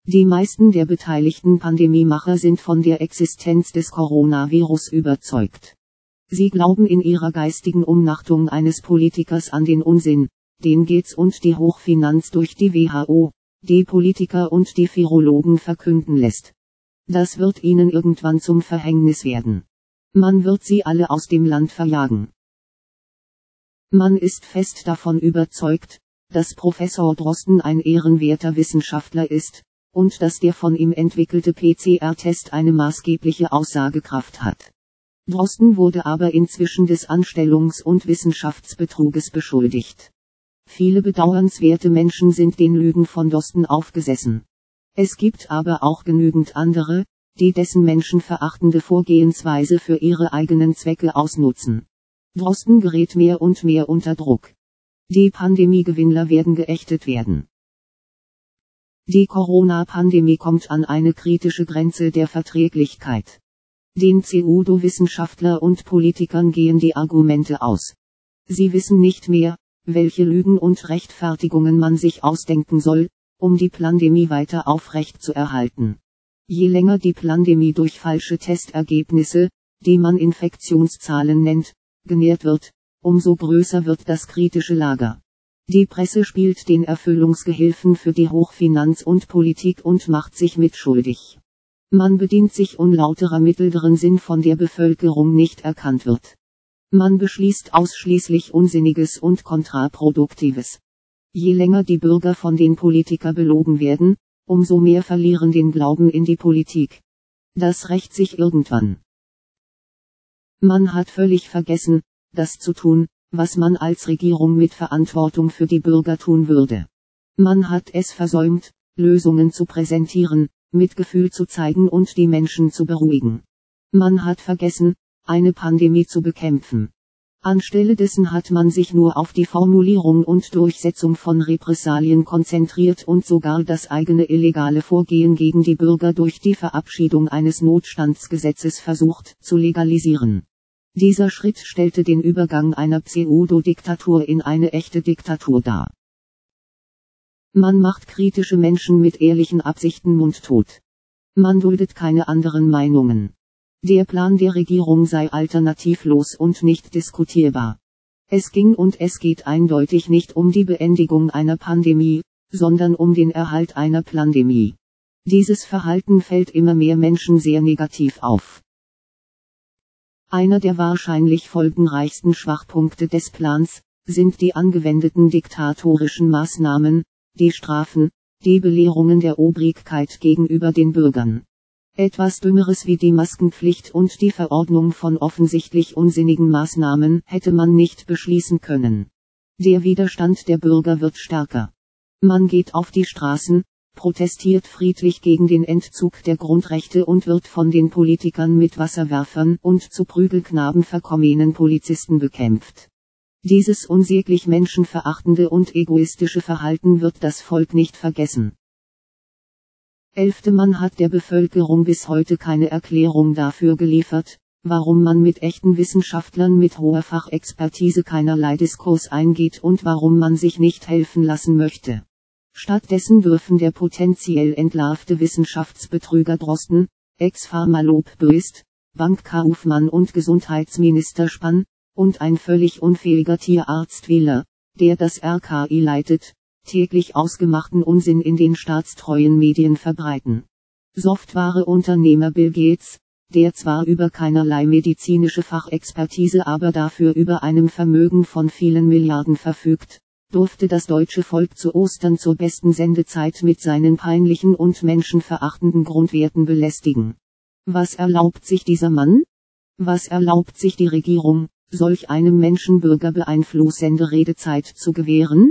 Die meisten der beteiligten Pandemiemacher sind von der Existenz des Coronavirus überzeugt. Sie glauben in ihrer geistigen Umnachtung eines Politikers an den Unsinn, den Gates und die Hochfinanz durch die WHO, die Politiker und die Virologen verkünden lässt. Das wird ihnen irgendwann zum Verhängnis werden. Man wird sie alle aus dem Land verjagen. Man ist fest davon überzeugt, dass Professor Drosten ein ehrenwerter Wissenschaftler ist, und dass der von ihm entwickelte PCR-Test eine maßgebliche Aussagekraft hat. Drosten wurde aber inzwischen des Anstellungs- und Wissenschaftsbetruges beschuldigt. Viele bedauernswerte Menschen sind den Lügen von Drosten aufgesessen. Es gibt aber auch genügend andere, die dessen menschenverachtende Vorgehensweise für ihre eigenen Zwecke ausnutzen. Drosten gerät mehr und mehr unter Druck. Die Pandemiegewinnler werden geächtet werden. Die Corona-Pandemie kommt an eine kritische Grenze der Verträglichkeit. Den Pseudo-Wissenschaftler und Politikern gehen die Argumente aus. Sie wissen nicht mehr, welche Lügen und Rechtfertigungen man sich ausdenken soll, um die Pandemie weiter aufrecht zu erhalten. Je länger die Pandemie durch falsche Testergebnisse, die man Infektionszahlen nennt, genährt wird, umso größer wird das kritische Lager. Die Presse spielt den Erfüllungsgehilfen für die Hochfinanz und Politik und macht sich mitschuldig. Man bedient sich unlauterer Mittel, deren Sinn von der Bevölkerung nicht erkannt wird. Man beschließt ausschließlich Unsinniges und Kontraproduktives. Je länger die Bürger von den Politikern belogen werden, umso mehr verlieren den Glauben in die Politik. Das rächt sich irgendwann. Man hat völlig vergessen, das zu tun, was man als Regierung mit Verantwortung für die Bürger tun würde. Man hat es versäumt, Lösungen zu präsentieren, Mitgefühl zu zeigen und die Menschen zu beruhigen. Man hat vergessen, eine Pandemie zu bekämpfen. Anstelle dessen hat man sich nur auf die Formulierung und Durchsetzung von Repressalien konzentriert und sogar das eigene illegale Vorgehen gegen die Bürger durch die Verabschiedung eines Notstandsgesetzes versucht zu legalisieren. Dieser Schritt stellte den Übergang einer Pseudo-Diktatur in eine echte Diktatur dar. Man macht kritische Menschen mit ehrlichen Absichten mundtot. Man duldet keine anderen Meinungen. Der Plan der Regierung sei alternativlos und nicht diskutierbar. Es ging und es geht eindeutig nicht um die Beendigung einer Pandemie, sondern um den Erhalt einer Plandemie. Dieses Verhalten fällt immer mehr Menschen sehr negativ auf. Einer der wahrscheinlich folgenreichsten Schwachpunkte des Plans sind die angewendeten diktatorischen Maßnahmen, die Strafen, die Belehrungen der Obrigkeit gegenüber den Bürgern. Etwas Dümmeres wie die Maskenpflicht und die Verordnung von offensichtlich unsinnigen Maßnahmen hätte man nicht beschließen können. Der Widerstand der Bürger wird stärker. Man geht auf die Straßen, protestiert friedlich gegen den Entzug der Grundrechte und wird von den Politikern mit Wasserwerfern und zu Prügelknaben verkommenen Polizisten bekämpft. Dieses unsäglich menschenverachtende und egoistische Verhalten wird das Volk nicht vergessen. 11. Man hat der Bevölkerung bis heute keine Erklärung dafür geliefert, warum man mit echten Wissenschaftlern mit hoher Fachexpertise keinerlei Diskurs eingeht und warum man sich nicht helfen lassen möchte. Stattdessen dürfen der potenziell entlarvte Wissenschaftsbetrüger Drosten, Ex-Pharmalob Böst, Bankkaufmann und Gesundheitsminister Spahn, und ein völlig unfähiger Tierarzt Wieler, der das RKI leitet, täglich ausgemachten Unsinn in den staatstreuen Medien verbreiten. Softwareunternehmer Bill Gates, der zwar über keinerlei medizinische Fachexpertise aber dafür über einem Vermögen von vielen Milliarden verfügt, durfte das deutsche Volk zu Ostern zur besten Sendezeit mit seinen peinlichen und menschenverachtenden Grundwerten belästigen. Was erlaubt sich dieser Mann? Was erlaubt sich die Regierung, solch einem Menschenbürger beeinflussende Redezeit zu gewähren?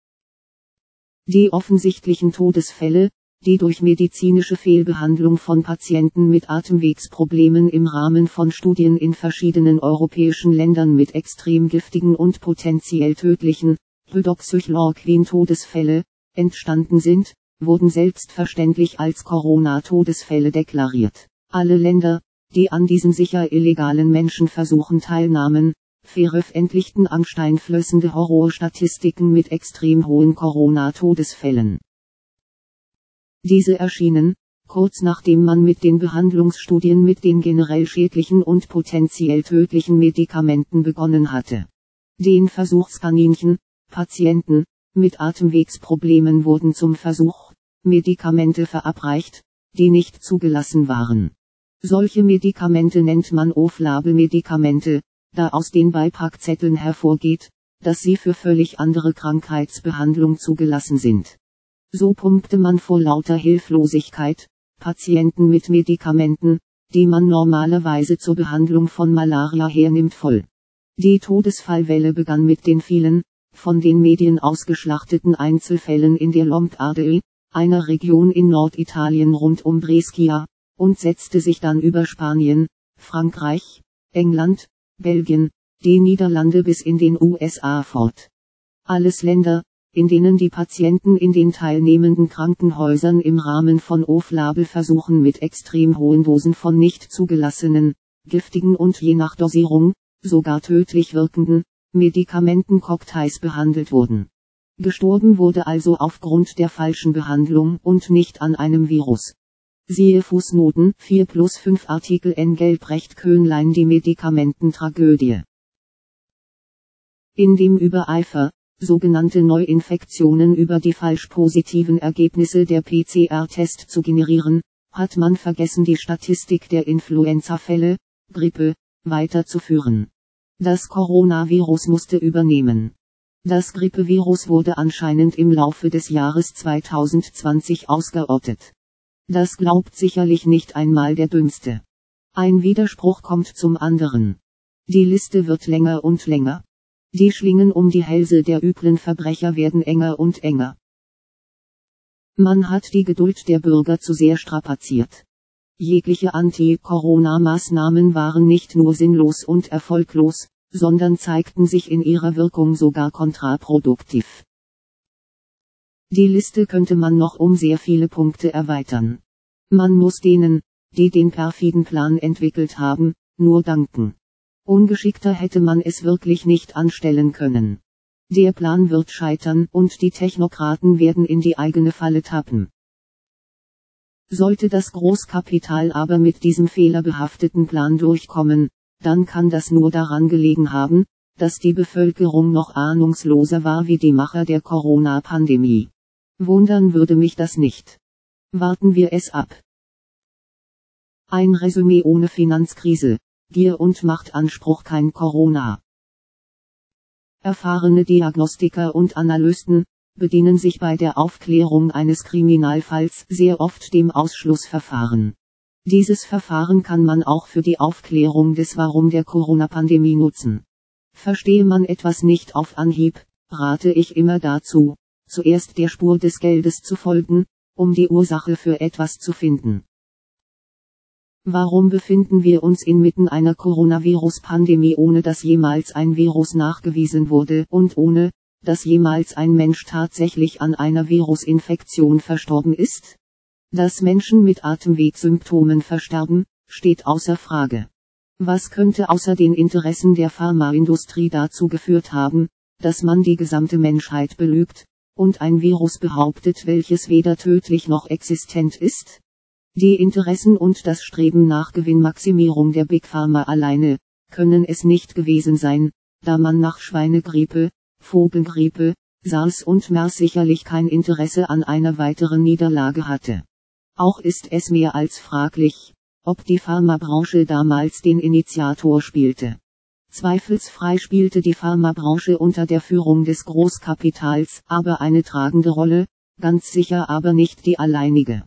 Die offensichtlichen Todesfälle, die durch medizinische Fehlbehandlung von Patienten mit Atemwegsproblemen im Rahmen von Studien in verschiedenen europäischen Ländern mit extrem giftigen und potenziell tödlichen Hydroxychloroquin-Todesfälle entstanden sind, wurden selbstverständlich als Corona-Todesfälle deklariert. Alle Länder, die an diesen sicher illegalen Menschenversuchen teilnahmen, veröffentlichten angsteinflößende Horrorstatistiken mit extrem hohen Corona-Todesfällen. Diese erschienen, kurz nachdem man mit den Behandlungsstudien mit den generell schädlichen und potenziell tödlichen Medikamenten begonnen hatte. Den Versuchskaninchen, Patienten, mit Atemwegsproblemen wurden zum Versuch, Medikamente verabreicht, die nicht zugelassen waren. Solche Medikamente nennt man Off-Label-Medikamente, da aus den Beipackzetteln hervorgeht, dass sie für völlig andere Krankheitsbehandlung zugelassen sind. So pumpte man vor lauter Hilflosigkeit Patienten mit Medikamenten, die man normalerweise zur Behandlung von Malaria hernimmt, voll. Die Todesfallwelle begann mit den vielen, von den Medien ausgeschlachteten Einzelfällen in der Lombardy, einer Region in Norditalien rund um Brescia, und setzte sich dann über Spanien, Frankreich, England, Belgien, die Niederlande bis in den USA fort. Alles Länder, in denen die Patienten in den teilnehmenden Krankenhäusern im Rahmen von Off-Label-Versuchen mit extrem hohen Dosen von nicht zugelassenen, giftigen und je nach Dosierung, sogar tödlich wirkenden, Medikamentencocktails behandelt wurden. Gestorben wurde also aufgrund der falschen Behandlung und nicht an einem Virus. Siehe Fußnoten 4+5 Artikel Engelbrecht-Köhnlein. Die Medikamententragödie. In dem Übereifer, sogenannte Neuinfektionen über die falsch positiven Ergebnisse der PCR-Test zu generieren, hat man vergessen, die Statistik der Influenza-Fälle, Grippe, weiterzuführen. Das Coronavirus musste übernehmen. Das Grippevirus wurde anscheinend im Laufe des Jahres 2020 ausgerottet. Das glaubt sicherlich nicht einmal der Dümmste. Ein Widerspruch kommt zum anderen. Die Liste wird länger und länger. Die Schlingen um die Hälse der üblen Verbrecher werden enger und enger. Man hat die Geduld der Bürger zu sehr strapaziert. Jegliche Anti-Corona-Maßnahmen waren nicht nur sinnlos und erfolglos, sondern zeigten sich in ihrer Wirkung sogar kontraproduktiv. Die Liste könnte man noch um sehr viele Punkte erweitern. Man muss denen, die den perfiden Plan entwickelt haben, nur danken. Ungeschickter hätte man es wirklich nicht anstellen können. Der Plan wird scheitern und die Technokraten werden in die eigene Falle tappen. Sollte das Großkapital aber mit diesem fehlerbehafteten Plan durchkommen, dann kann das nur daran gelegen haben, dass die Bevölkerung noch ahnungsloser war wie die Macher der Corona-Pandemie. Wundern würde mich das nicht. Warten wir es ab. Ein Resümee ohne Finanzkrise, Gier und Machtanspruch, kein Corona. Erfahrene Diagnostiker und Analysten bedienen sich bei der Aufklärung eines Kriminalfalls sehr oft dem Ausschlussverfahren. Dieses Verfahren kann man auch für die Aufklärung des Warum der Corona-Pandemie nutzen. Verstehe man etwas nicht auf Anhieb, rate ich immer dazu, zuerst der Spur des Geldes zu folgen, um die Ursache für etwas zu finden. Warum befinden wir uns inmitten einer Coronavirus-Pandemie, ohne dass jemals ein Virus nachgewiesen wurde und ohne, dass jemals ein Mensch tatsächlich an einer Virusinfektion verstorben ist? Dass Menschen mit Atemwegssymptomen versterben, steht außer Frage. Was könnte außer den Interessen der Pharmaindustrie dazu geführt haben, dass man die gesamte Menschheit belügt und ein Virus behauptet, welches weder tödlich noch existent ist? Die Interessen und das Streben nach Gewinnmaximierung der Big Pharma alleine können es nicht gewesen sein, da man nach Schweinegrippe, Vogelgrippe, SARS und MERS sicherlich kein Interesse an einer weiteren Niederlage hatte. Auch ist es mehr als fraglich, ob die Pharmabranche damals den Initiator spielte. Zweifelsfrei spielte die Pharmabranche unter der Führung des Großkapitals aber eine tragende Rolle, ganz sicher aber nicht die alleinige.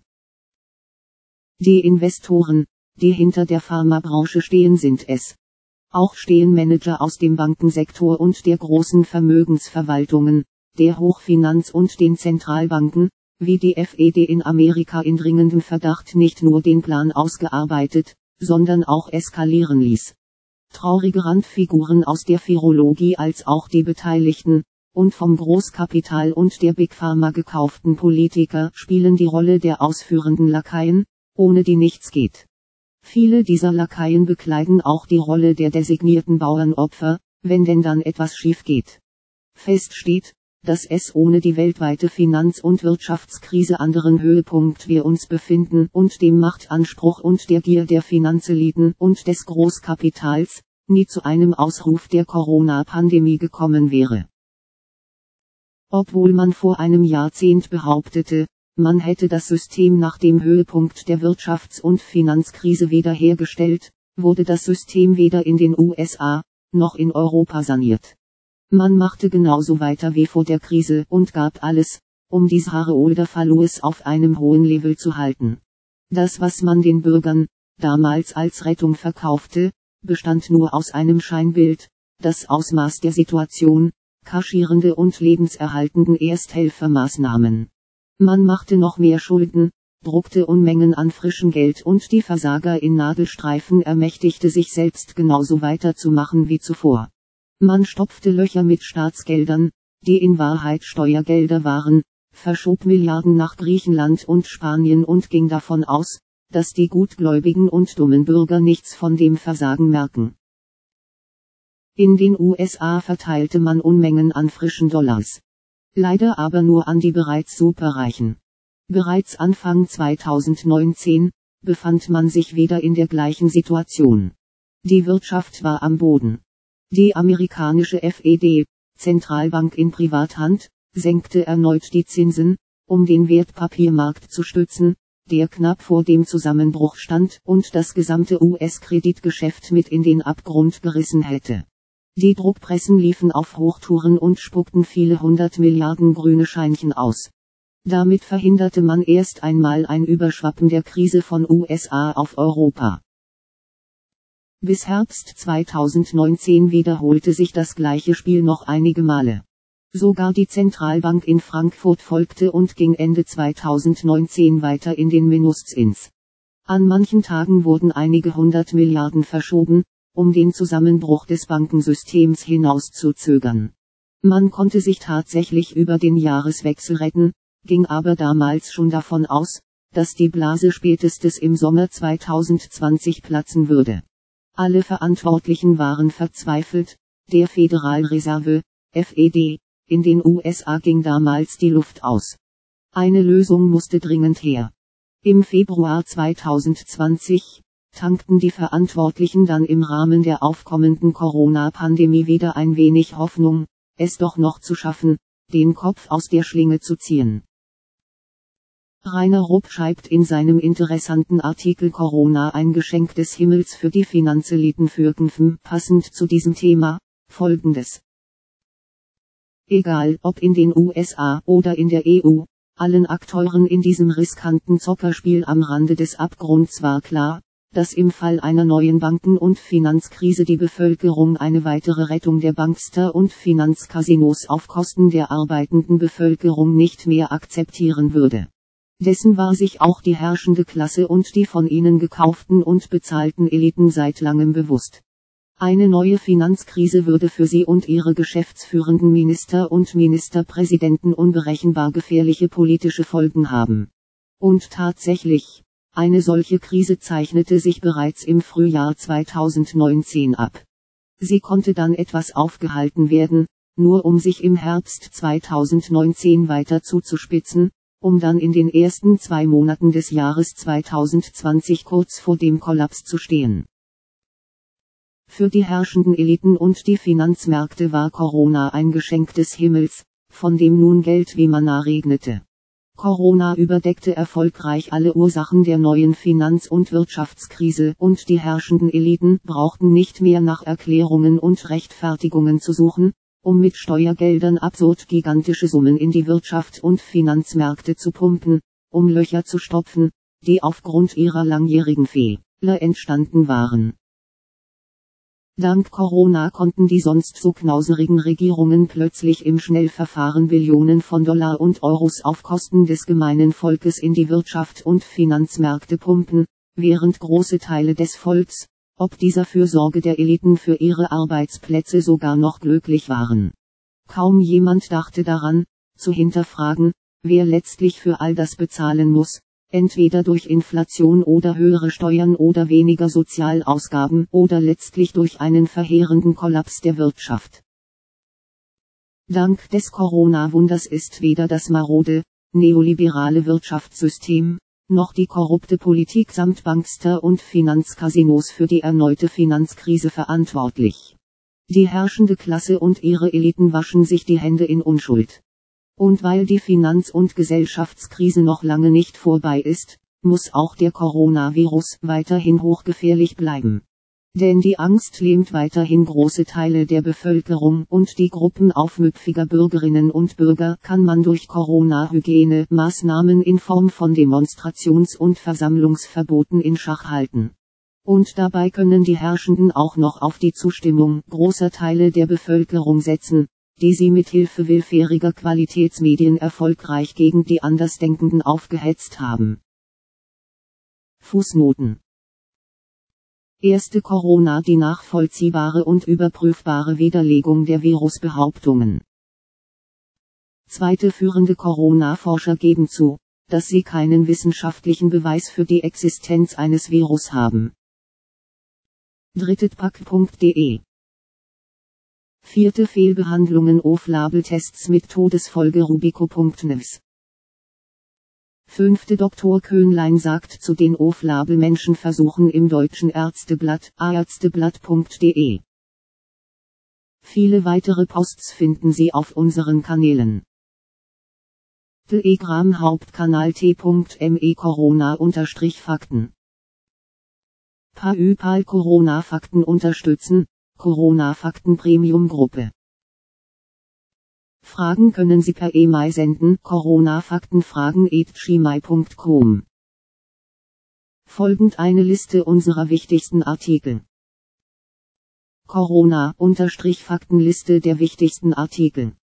Die Investoren, die hinter der Pharmabranche stehen, sind es. Auch stehen Manager aus dem Bankensektor und der großen Vermögensverwaltungen, der Hochfinanz und den Zentralbanken, wie die FED in Amerika, in dringendem Verdacht, nicht nur den Plan ausgearbeitet, sondern auch eskalieren ließ. Traurige Randfiguren aus der Virologie als auch die Beteiligten, und vom Großkapital und der Big Pharma gekauften Politiker spielen die Rolle der ausführenden Lakaien, ohne die nichts geht. Viele dieser Lakaien bekleiden auch die Rolle der designierten Bauernopfer, wenn denn dann etwas schief geht. Fest steht, dass es ohne die weltweite Finanz- und Wirtschaftskrise anderen Höhepunkt wir uns befinden und dem Machtanspruch und der Gier der Finanzeliten und des Großkapitals, nie zu einem Ausruf der Corona-Pandemie gekommen wäre. Obwohl man vor einem Jahrzehnt behauptete, man hätte das System nach dem Höhepunkt der Wirtschafts- und Finanzkrise wiederhergestellt, wurde das System weder in den USA, noch in Europa saniert. Man machte genauso weiter wie vor der Krise und gab alles, um die Shareholder-Values auf einem hohen Level zu halten. Das, was man den Bürgern damals als Rettung verkaufte, bestand nur aus einem Scheinbild. Das Ausmaß der Situation, kaschierende und lebenserhaltenden Ersthelfermaßnahmen. Man machte noch mehr Schulden, druckte Unmengen an frischem Geld und die Versager in Nadelstreifen ermächtigte sich selbst genauso weiterzumachen wie zuvor. Man stopfte Löcher mit Staatsgeldern, die in Wahrheit Steuergelder waren, verschob Milliarden nach Griechenland und Spanien und ging davon aus, dass die gutgläubigen und dummen Bürger nichts von dem Versagen merken. In den USA verteilte man Unmengen an frischen Dollars. Leider aber nur an die bereits Superreichen. Bereits Anfang 2019 befand man sich wieder in der gleichen Situation. Die Wirtschaft war am Boden. Die amerikanische FED, Zentralbank in Privathand, senkte erneut die Zinsen, um den Wertpapiermarkt zu stützen, der knapp vor dem Zusammenbruch stand und das gesamte US-Kreditgeschäft mit in den Abgrund gerissen hätte. Die Druckpressen liefen auf Hochtouren und spuckten viele 100 Milliarden grüne Scheinchen aus. Damit verhinderte man erst einmal ein Überschwappen der Krise von USA auf Europa. Bis Herbst 2019 wiederholte sich das gleiche Spiel noch einige Male. Sogar die Zentralbank in Frankfurt folgte und ging Ende 2019 weiter in den Minuszins. An manchen Tagen wurden einige 100 Milliarden verschoben, um den Zusammenbruch des Bankensystems hinauszuzögern. Man konnte sich tatsächlich über den Jahreswechsel retten, ging aber damals schon davon aus, dass die Blase spätestens im Sommer 2020 platzen würde. Alle Verantwortlichen waren verzweifelt, der Federalreserve, FED, in den USA ging damals die Luft aus. Eine Lösung musste dringend her. Im Februar 2020 tankten die Verantwortlichen dann im Rahmen der aufkommenden Corona-Pandemie wieder ein wenig Hoffnung, es doch noch zu schaffen, den Kopf aus der Schlinge zu ziehen. Rainer Rupp schreibt in seinem interessanten Artikel Corona ein Geschenk des Himmels für die Finanzeliten für Kämpfen, passend zu diesem Thema, Folgendes. Egal ob in den USA oder in der EU, allen Akteuren in diesem riskanten Zockerspiel am Rande des Abgrunds war klar, dass im Fall einer neuen Banken- und Finanzkrise die Bevölkerung eine weitere Rettung der Bankster und Finanzcasinos auf Kosten der arbeitenden Bevölkerung nicht mehr akzeptieren würde. Dessen war sich auch die herrschende Klasse und die von ihnen gekauften und bezahlten Eliten seit langem bewusst. Eine neue Finanzkrise würde für sie und ihre geschäftsführenden Minister und Ministerpräsidenten unberechenbar gefährliche politische Folgen haben. Und tatsächlich, eine solche Krise zeichnete sich bereits im Frühjahr 2019 ab. Sie konnte dann etwas aufgehalten werden, nur um sich im Herbst 2019 weiter zuzuspitzen, um dann in den ersten 2 Monaten des Jahres 2020 kurz vor dem Kollaps zu stehen. Für die herrschenden Eliten und die Finanzmärkte war Corona ein Geschenk des Himmels, von dem nun Geld wie Manna regnete. Corona überdeckte erfolgreich alle Ursachen der neuen Finanz- und Wirtschaftskrise und die herrschenden Eliten brauchten nicht mehr nach Erklärungen und Rechtfertigungen zu suchen, um mit Steuergeldern absurd gigantische Summen in die Wirtschaft und Finanzmärkte zu pumpen, um Löcher zu stopfen, die aufgrund ihrer langjährigen Fehler entstanden waren. Dank Corona konnten die sonst so knauserigen Regierungen plötzlich im Schnellverfahren Billionen von Dollar und Euros auf Kosten des gemeinen Volkes in die Wirtschaft und Finanzmärkte pumpen, während große Teile des Volks, ob dieser Fürsorge der Eliten für ihre Arbeitsplätze sogar noch glücklich waren. Kaum jemand dachte daran, zu hinterfragen, wer letztlich für all das bezahlen muss, entweder durch Inflation oder höhere Steuern oder weniger Sozialausgaben oder letztlich durch einen verheerenden Kollaps der Wirtschaft. Dank des Corona-Wunders ist weder das marode, neoliberale Wirtschaftssystem, noch die korrupte Politik samt Bankster und Finanzcasinos für die erneute Finanzkrise verantwortlich. Die herrschende Klasse und ihre Eliten waschen sich die Hände in Unschuld. Und weil die Finanz- und Gesellschaftskrise noch lange nicht vorbei ist, muss auch der Coronavirus weiterhin hochgefährlich bleiben. Denn die Angst lähmt weiterhin große Teile der Bevölkerung und die Gruppen aufmüpfiger Bürgerinnen und Bürger kann man durch Corona-Hygiene-Maßnahmen in Form von Demonstrations- und Versammlungsverboten in Schach halten. Und dabei können die Herrschenden auch noch auf die Zustimmung großer Teile der Bevölkerung setzen, die sie mit Hilfe willfähriger Qualitätsmedien erfolgreich gegen die Andersdenkenden aufgehetzt haben. Fußnoten. Erste Corona, die nachvollziehbare und überprüfbare Widerlegung der Virusbehauptungen. Zweite, führende Corona-Forscher geben zu, dass sie keinen wissenschaftlichen Beweis für die Existenz eines Virus haben. Drittpack.de. Vierte, Fehlbehandlungen Off-Label-Tests mit Todesfolge Rubico.news. Fünfte, Dr. Köhnlein sagt zu den Off-Label-Menschenversuchen im Deutschen Ärzteblatt, aärzteblatt.de. Viele weitere Posts finden Sie auf unseren Kanälen. Telegram Hauptkanal t.me Corona-Fakten. PayPal Corona-Fakten unterstützen, Corona-Fakten Premium-Gruppe. Fragen können Sie per E-Mail senden, coronafaktenfragen@gmail.com. Folgend eine Liste unserer wichtigsten Artikel. Corona-Faktenliste der wichtigsten Artikel.